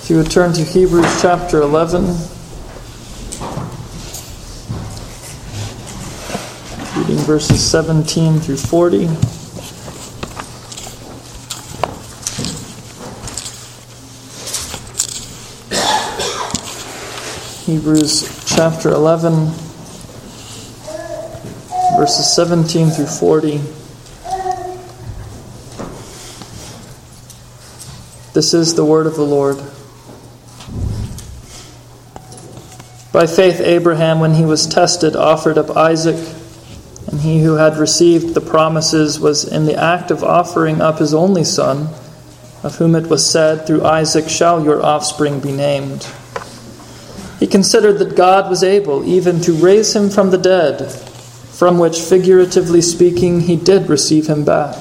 If you would turn to Hebrews chapter 11, reading verses 17 through 40. Hebrews chapter 11, verses 17 through 40. This is the word of the Lord. By faith Abraham, when he was tested, offered up Isaac, and he who had received the promises was in the act of offering up his only son, of whom it was said, "Through Isaac shall your offspring be named." He considered that God was able even to raise him from the dead, from which, figuratively speaking, he did receive him back.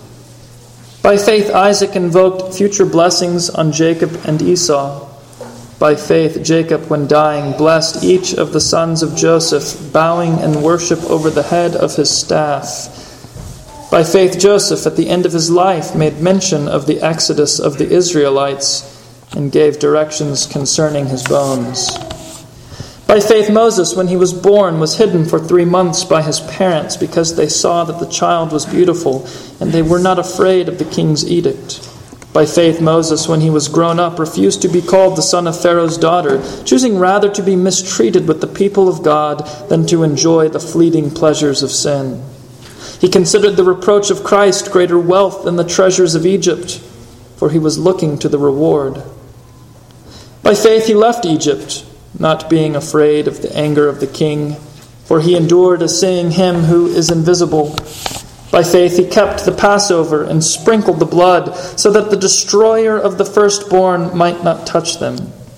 By faith Isaac invoked future blessings on Jacob and Esau. By faith Jacob, when dying, blessed each of the sons of Joseph, bowing in worship over the head of his staff. By faith Joseph, at the end of his life, made mention of the exodus of the Israelites and gave directions concerning his bones. By faith Moses, when he was born, was hidden for 3 months by his parents because they saw that the child was beautiful, and they were not afraid of the king's edict. By faith Moses, when he was grown up, refused to be called the son of Pharaoh's daughter, choosing rather to be mistreated with the people of God than to enjoy the fleeting pleasures of sin. He considered the reproach of Christ greater wealth than the treasures of Egypt, for he was looking to the reward. By faith he left Egypt, not being afraid of the anger of the king, for he endured as seeing him who is invisible. By faith he kept the Passover and sprinkled the blood, so that the destroyer of the firstborn might not touch them.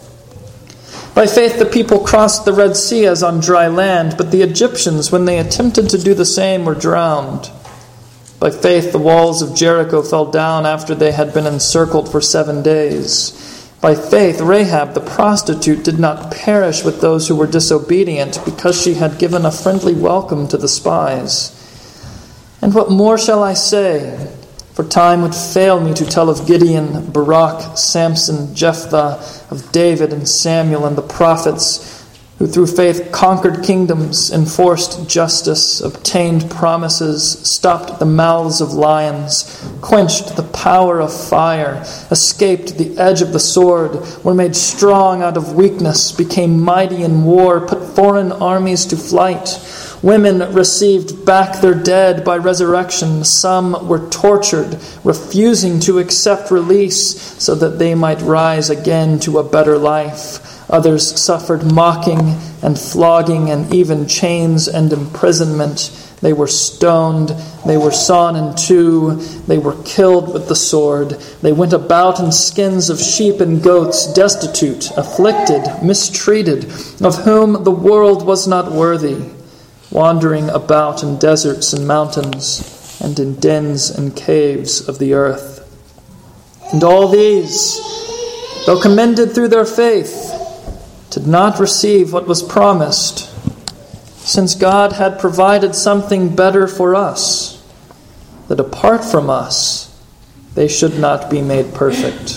By faith the people crossed the Red Sea as on dry land, but the Egyptians, when they attempted to do the same, were drowned. By faith the walls of Jericho fell down after they had been encircled for 7 days. By faith Rahab the prostitute did not perish with those who were disobedient, because she had given a friendly welcome to the spies. And what more shall I say? For time would fail me to tell of Gideon, Barak, Samson, Jephthah, of David and Samuel and the prophets, who through faith conquered kingdoms, enforced justice, obtained promises, stopped the mouths of lions, quenched the power of fire, escaped the edge of the sword, were made strong out of weakness, became mighty in war, put foreign armies to flight. Women received back their dead by resurrection. Some were tortured, refusing to accept release so that they might rise again to a better life. Others suffered mocking and flogging and even chains and imprisonment. They were stoned. They were sawn in two. They were killed with the sword. They went about in skins of sheep and goats, destitute, afflicted, mistreated, of whom the world was not worthy, wandering about in deserts and mountains, and in dens and caves of the earth. And all these, though commended through their faith, did not receive what was promised, since God had provided something better for us, that apart from us, they should not be made perfect.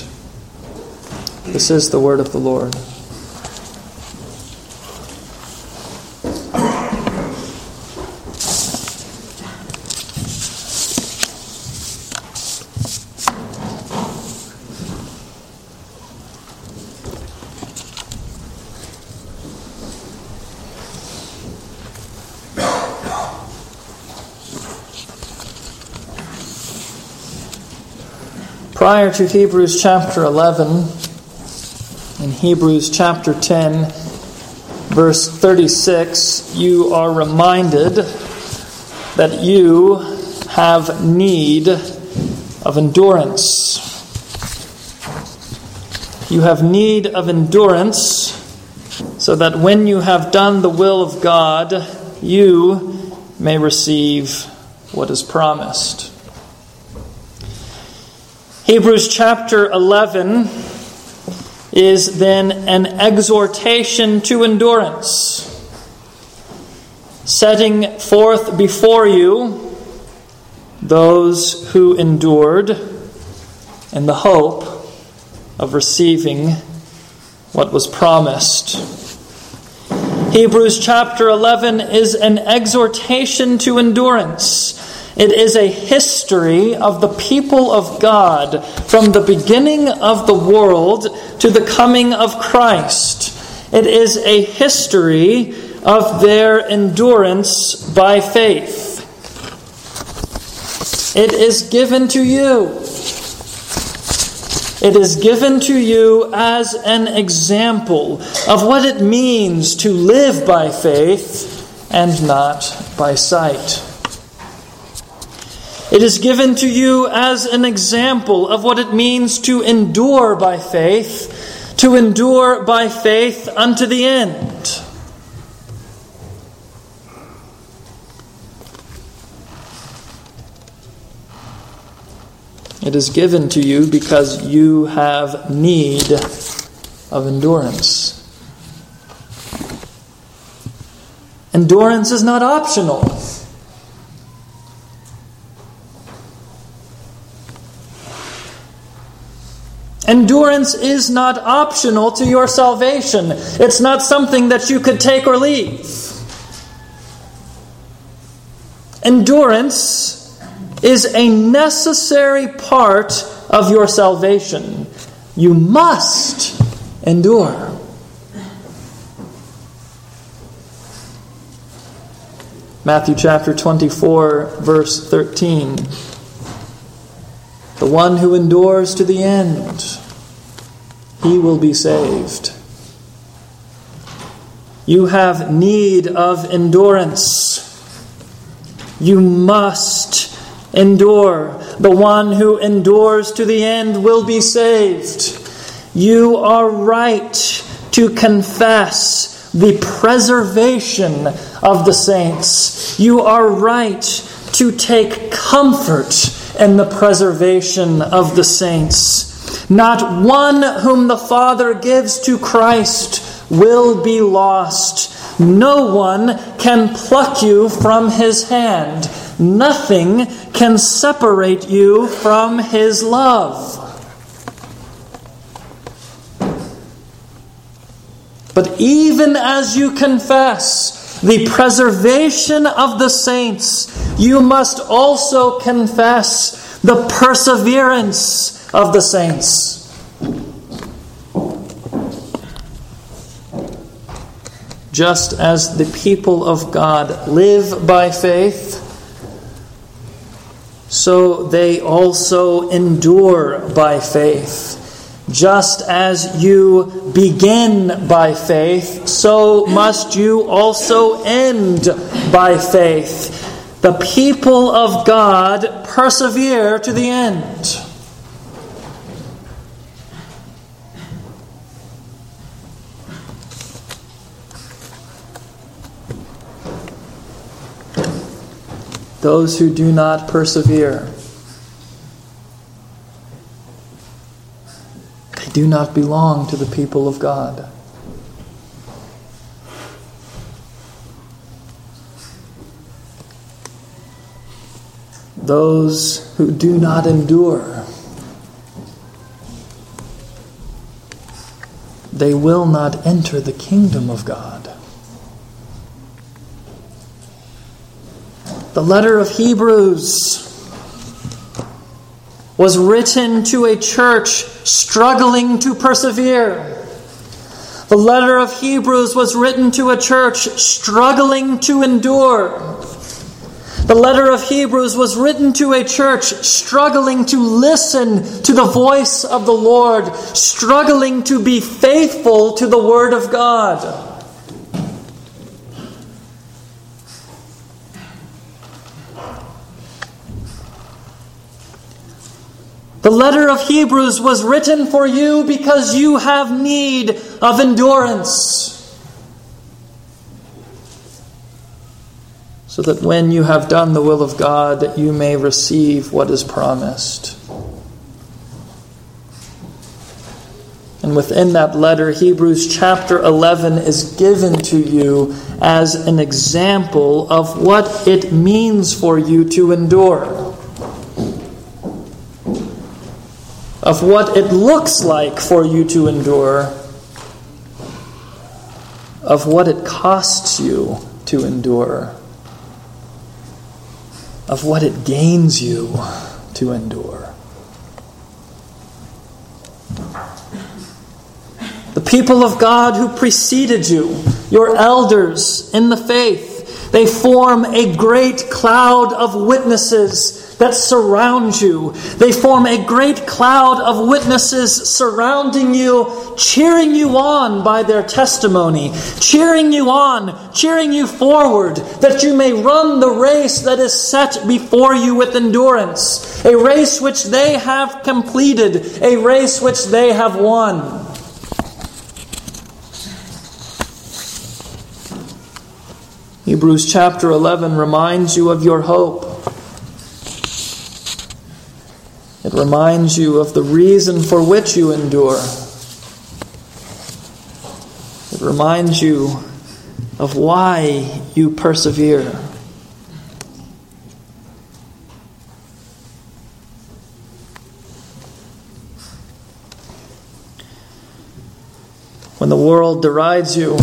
This is the word of the Lord. Prior to Hebrews chapter 11, in Hebrews chapter 10, verse 36, you are reminded that you have need of endurance. You have need of endurance so that when you have done the will of God, you may receive what is promised. Hebrews chapter 11 is then an exhortation to endurance, setting forth before you those who endured in the hope of receiving what was promised. Hebrews chapter 11 is an exhortation to endurance. It is a history of the people of God from the beginning of the world to the coming of Christ. It is a history of their endurance by faith. It is given to you. It is given to you as an example of what it means to live by faith and not by sight. It is given to you as an example of what it means to endure by faith unto the end. It is given to you because you have need of endurance. Endurance is not optional. Endurance is not optional to your salvation. It's not something that you could take or leave. Endurance is a necessary part of your salvation. You must endure. Matthew chapter 24, verse 13. The one who endures to the end, he will be saved. You have need of endurance. You must endure. The one who endures to the end will be saved. You are right to confess the preservation of the saints. You are right to take comfort in the preservation of the saints. Not one whom the Father gives to Christ will be lost. No one can pluck you from His hand. Nothing can separate you from His love. But even as you confess the preservation of the saints, you must also confess the perseverance of the saints. Just as the people of God live by faith, so they also endure by faith. Just as you begin by faith, so must you also end by faith. The people of God persevere to the end. Those who do not persevere, they do not belong to the people of God. Those who do not endure, they will not enter the kingdom of God. The letter of Hebrews was written to a church struggling to persevere. The letter of Hebrews was written to a church struggling to endure. The letter of Hebrews was written to a church struggling to listen to the voice of the Lord, struggling to be faithful to the Word of God. The letter of Hebrews was written for you because you have need of endurance. So that when you have done the will of God, that you may receive what is promised. And within that letter, Hebrews chapter 11 is given to you as an example of what it means for you to endure. Of what it looks like for you to endure, of what it costs you to endure, of what it gains you to endure. The people of God who preceded you, your elders in the faith, they form a great cloud of witnesses that surround you. They form a great cloud of witnesses surrounding you, cheering you on by their testimony, cheering you on, cheering you forward, that you may run the race that is set before you with endurance, a race which they have completed, a race which they have won. Hebrews chapter 11 reminds you of your hope. It reminds you of the reason for which you endure. It reminds you of why you persevere. When the world derides you,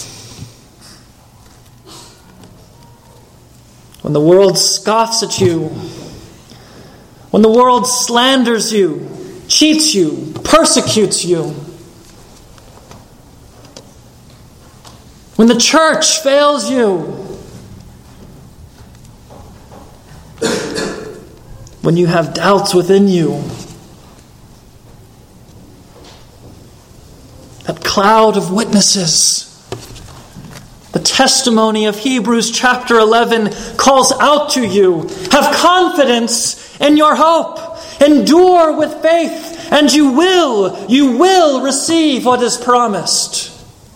when the world scoffs at you, when the world slanders you, cheats you, persecutes you, when the church fails you, when you have doubts within you, that cloud of witnesses, the testimony of Hebrews chapter 11 calls out to you. Have confidence in your hope. Endure with faith, and you will receive what is promised.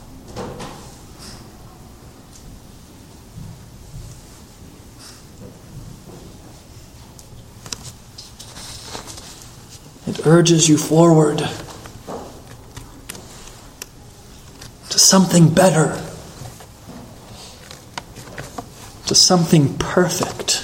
It urges you forward to something better, to something perfect.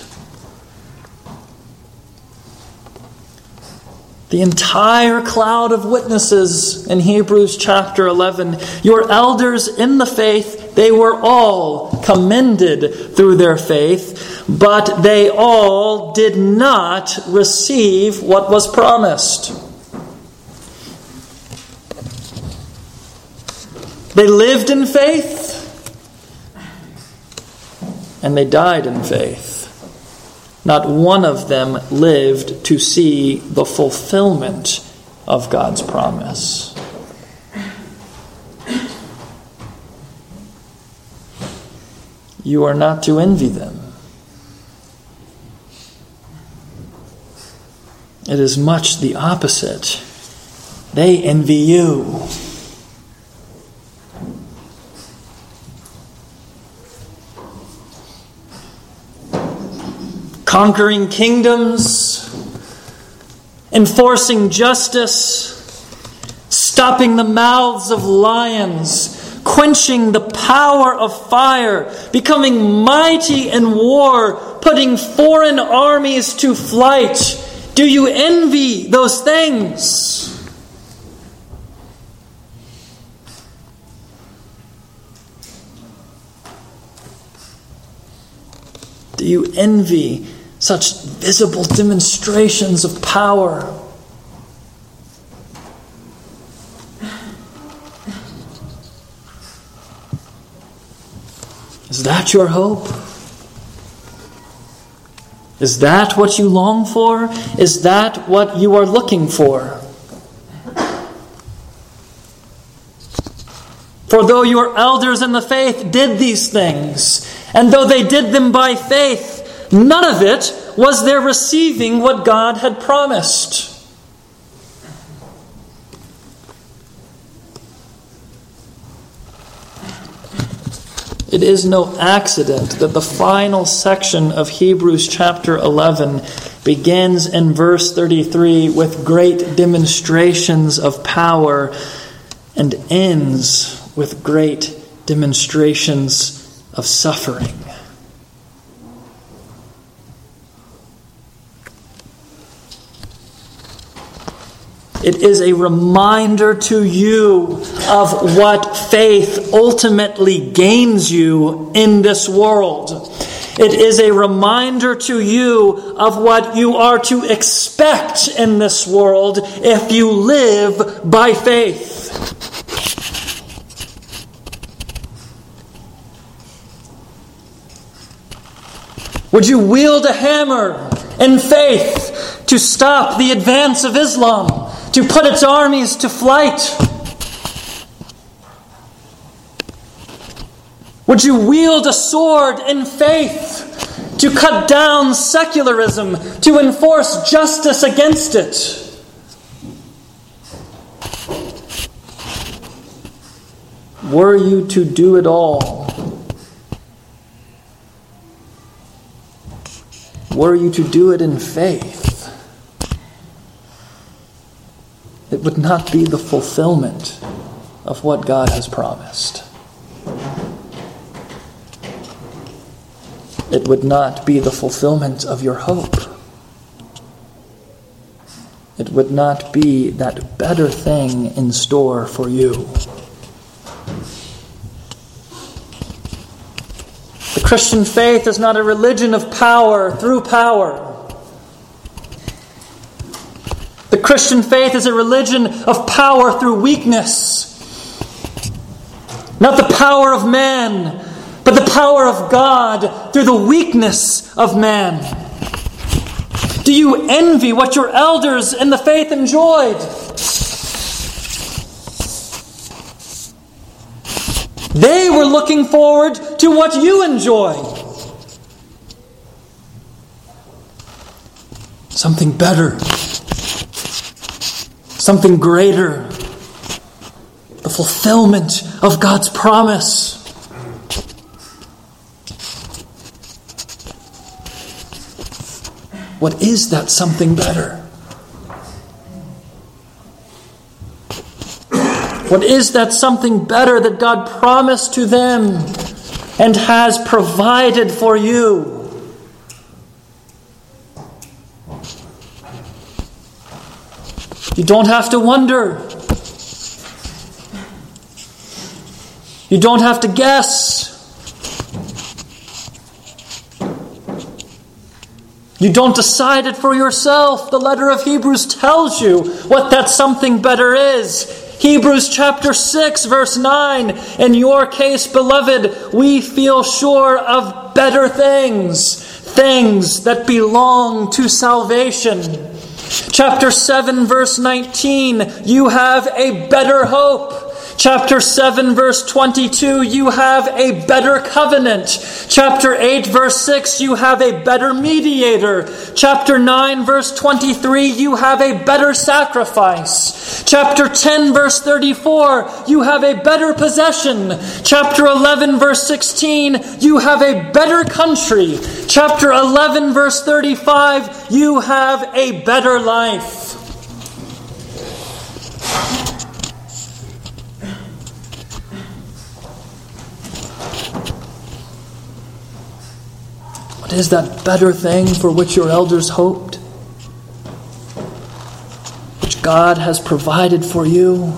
The entire cloud of witnesses in Hebrews chapter 11, your elders in the faith, they were all commended through their faith, but they all did not receive what was promised. They lived in faith, and they died in faith. Not one of them lived to see the fulfillment of God's promise. You are not to envy them. It is much the opposite. They envy you. Conquering kingdoms, enforcing justice, stopping the mouths of lions, quenching the power of fire, becoming mighty in war, putting foreign armies to flight. Do you envy those things? Do you envy such visible demonstrations of power? Is that your hope? Is that what you long for? Is that what you are looking for? For though your elders in the faith did these things, and though they did them by faith, none of it was their receiving what God had promised. It is no accident that the final section of Hebrews chapter 11 begins in verse 33 with great demonstrations of power and ends with great demonstrations of suffering. It is a reminder to you of what faith ultimately gains you in this world. It is a reminder to you of what you are to expect in this world if you live by faith. Would you wield a hammer in faith to stop the advance of Islam, to put its armies to flight? Would you wield a sword in faith to cut down secularism, to enforce justice against it? Were you to do it all, were you to do it in faith, it would not be the fulfillment of what God has promised. It would not be the fulfillment of your hope. It would not be that better thing in store for you. The Christian faith is not a religion of power through power. The Christian faith is a religion of power through weakness. Not the power of man, but the power of God through the weakness of man. Do you envy what your elders in the faith enjoyed? They were looking forward to what you enjoy. Something better. Something greater. The fulfillment of God's promise. What is that something better? What is that something better that God promised to them and has provided for you? You don't have to wonder. You don't have to guess. You don't decide it for yourself. The letter of Hebrews tells you what that something better is. Hebrews chapter 6, verse 9. In your case, beloved, we feel sure of better things. Things that belong to salvation. Chapter 7, verse 19. You have a better hope. Chapter 7, verse 22, you have a better covenant. Chapter 8, verse 6, you have a better mediator. Chapter 9, verse 23, you have a better sacrifice. Chapter 10, verse 34, you have a better possession. Chapter 11, verse 16, you have a better country. Chapter 11, verse 35, you have a better life. What is that better thing for which your elders hoped? Which God has provided for you?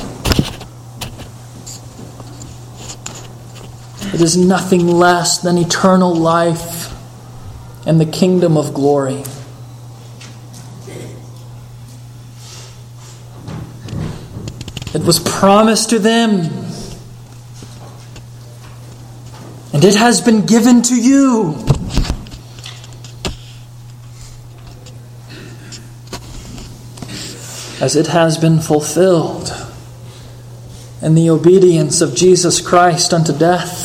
It is nothing less than eternal life and the kingdom of glory. It was promised to them, and it has been given to you. As it has been fulfilled in the obedience of Jesus Christ unto death,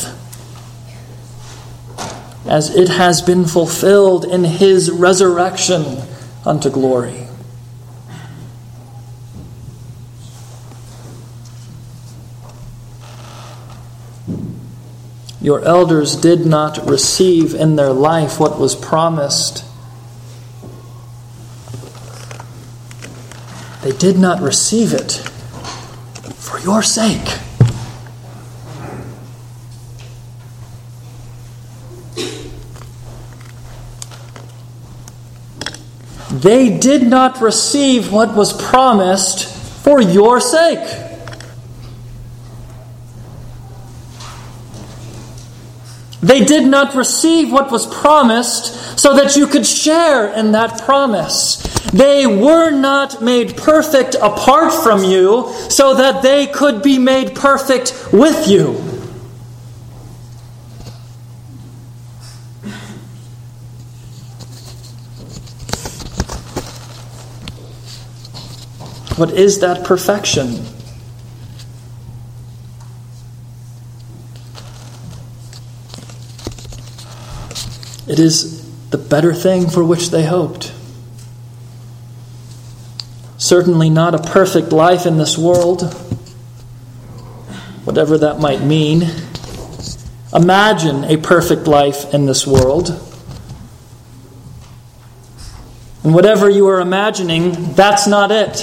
as it has been fulfilled in His resurrection unto glory. Your elders did not receive in their life what was promised. They did not receive it for your sake. they did not receive what was promised for your sake. They did not receive what was promised so that you could share in that promise. They were not made perfect apart from you so that they could be made perfect with you. What is that perfection? It is the better thing for which they hoped. Certainly not a perfect life in this world, whatever that might mean. Imagine a perfect life in this world. And whatever you are imagining, that's not it.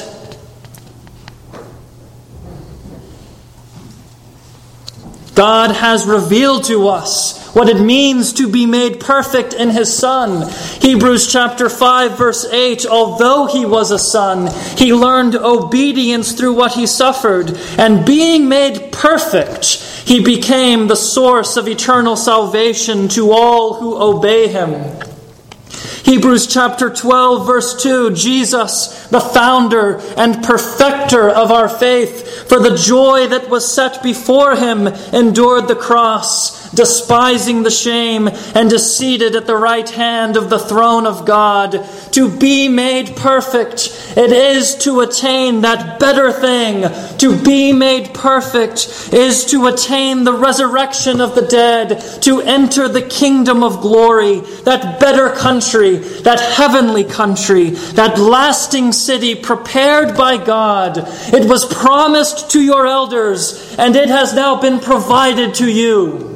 God has revealed to us what it means to be made perfect in His Son. Hebrews chapter 5 verse 8, although He was a son, He learned obedience through what He suffered, and being made perfect, He became the source of eternal salvation to all who obey Him. Hebrews chapter 12 verse 2, Jesus, the founder and perfecter of our faith, for the joy that was set before Him, endured the cross, despising the shame, and is seated at the right hand of the throne of God. To be made perfect, it is to attain that better thing. To be made perfect is to attain the resurrection of the dead, to enter the kingdom of glory, that better country, that heavenly country, that lasting city prepared by God. It was promised to your elders, and it has now been provided to you.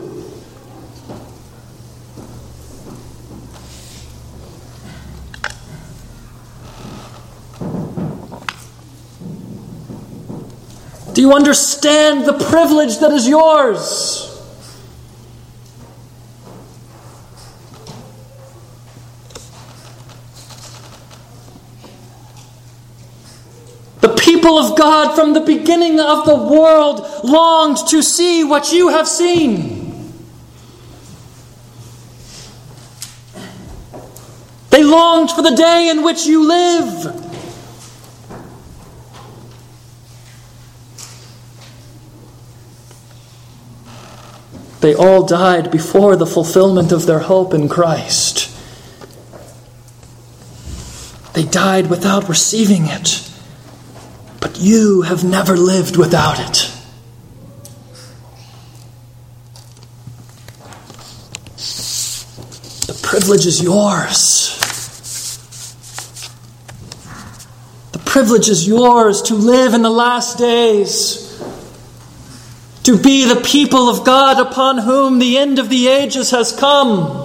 Do you understand the privilege that is yours? The people of God from the beginning of the world longed to see what you have seen. They longed for the day in which you live. They all died before the fulfillment of their hope in Christ. They died without receiving it. But you have never lived without it. The privilege is yours. The privilege is yours to live in the last days, to be the people of God upon whom the end of the ages has come.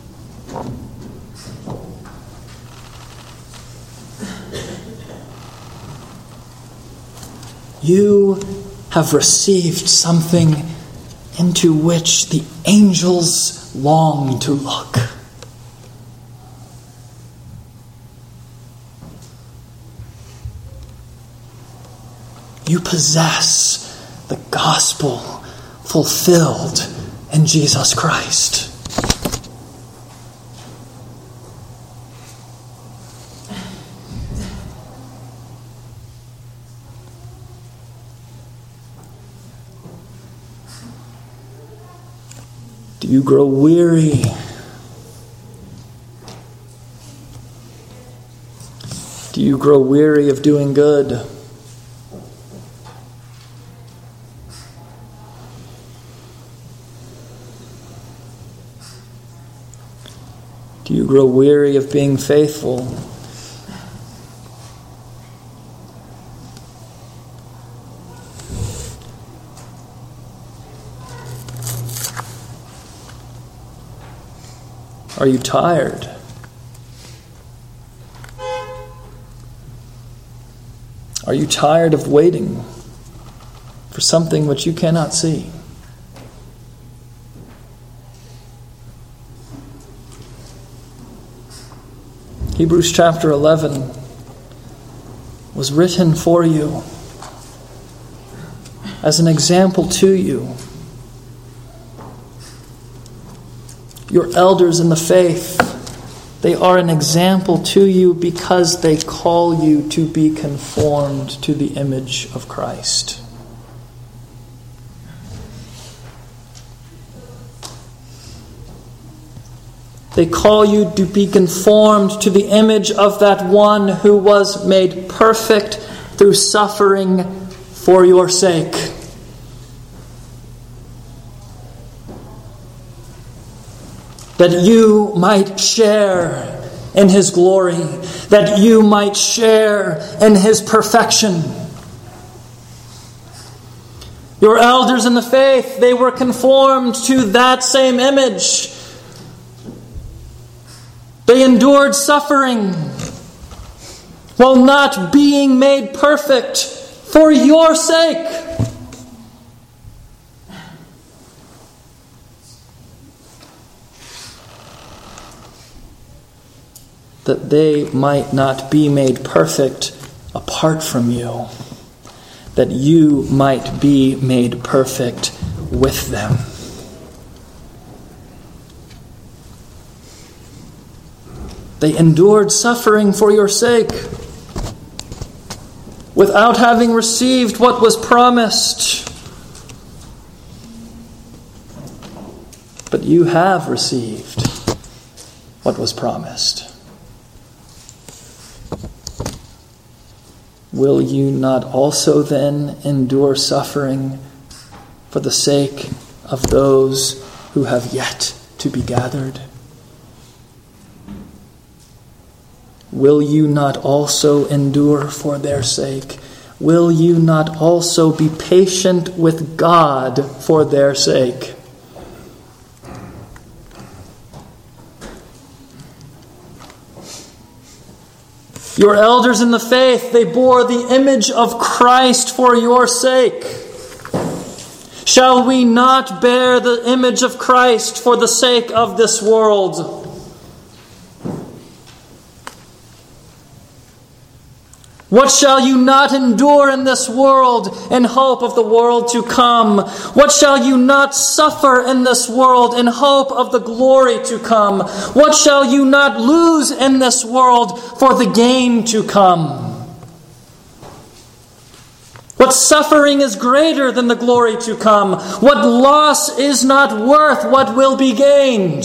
You have received something into which the angels long to look. You possess the gospel fulfilled in Jesus Christ. Do you grow weary? Do you grow weary of doing good? Do you grow weary of being faithful? Are you tired? Are you tired of waiting for something which you cannot see? Hebrews chapter 11 was written for you as an example to you. Your elders in the faith, they are an example to you because they call you to be conformed to the image of Christ. They call you to be conformed to the image of that one who was made perfect through suffering for your sake. That you might share in His glory, that you might share in His perfection. Your elders in the faith, they were conformed to that same image. They endured suffering while not being made perfect for your sake. That they might not be made perfect apart from you. That you might be made perfect with them. They endured suffering for your sake without having received what was promised. But you have received what was promised. Will you not also then endure suffering for the sake of those who have yet to be gathered? Will you not also endure for their sake? Will you not also be patient with God for their sake? Your elders in the faith, they bore the image of Christ for your sake. Shall we not bear the image of Christ for the sake of this world? What shall you not endure in this world in hope of the world to come? What shall you not suffer in this world in hope of the glory to come? What shall you not lose in this world for the gain to come? What suffering is greater than the glory to come? What loss is not worth what will be gained?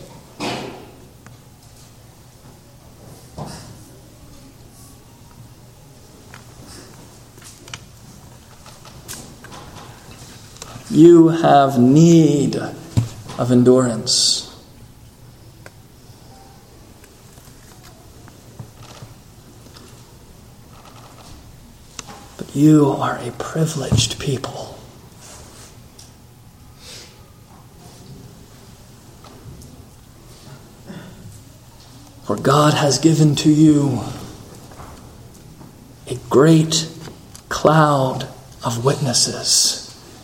You have need of endurance. But you are a privileged people. For God has given to you a great cloud of witnesses,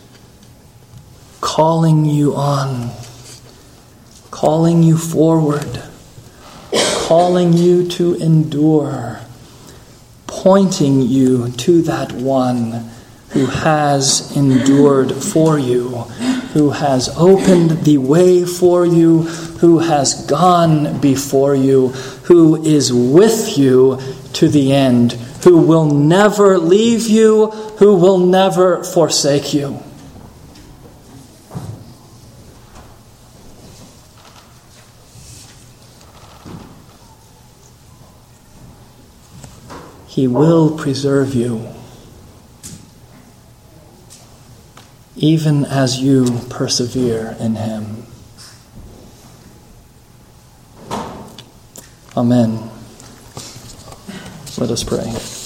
calling you on, calling you forward, calling you to endure, pointing you to that one who has endured for you, who has opened the way for you, who has gone before you, who is with you to the end, who will never leave you, who will never forsake you. He will preserve you, even as you persevere in Him. Amen. Let us pray.